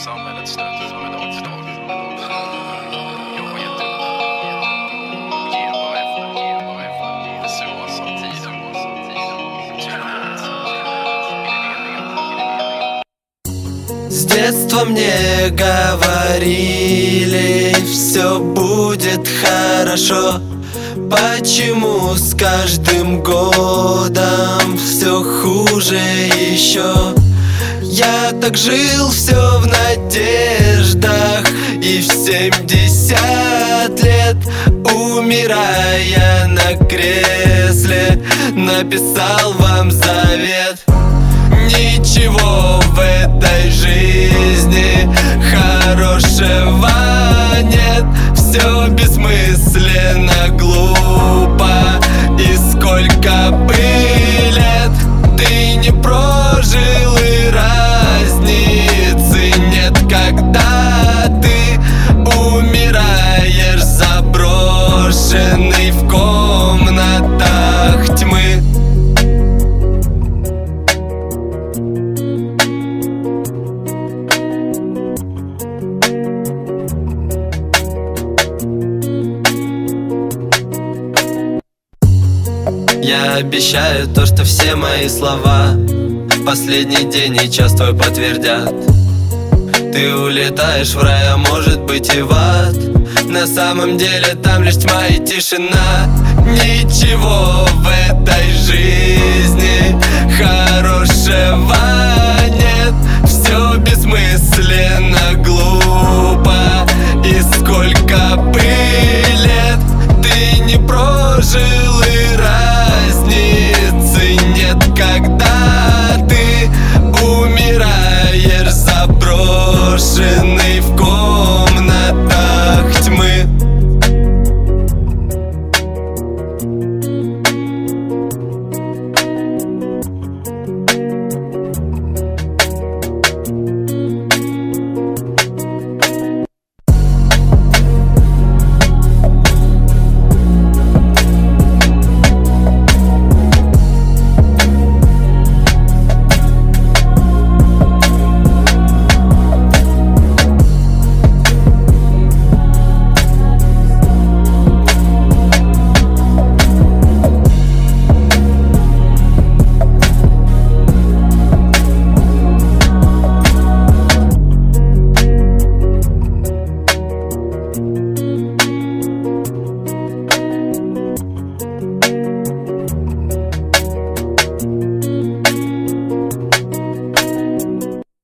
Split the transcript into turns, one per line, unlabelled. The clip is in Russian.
samhället stöter som en dag. Jobba jättehårt och ge bara efter. Det är så som tiden
С детства мне говорили, все будет хорошо. Почему с каждым годом все хуже еще? Я так жил все в надеждах, и в 70 лет, умирая на кресле, написал вам завет. Ничего в этой жизни хорошего нет. Все бессмысленно, глупо. И сколько бы лет ты не прожил, и разницы нет, когда ты умираешь заброшенный в комнатах тьмы. Я обещаю то, что все мои слова в последний день и час твой подтвердят. Ты улетаешь в рай, а может быть и в ад. На самом деле там лишь тьма и тишина. Ничего в этой жизни хорошего нет. Все бессмысленно.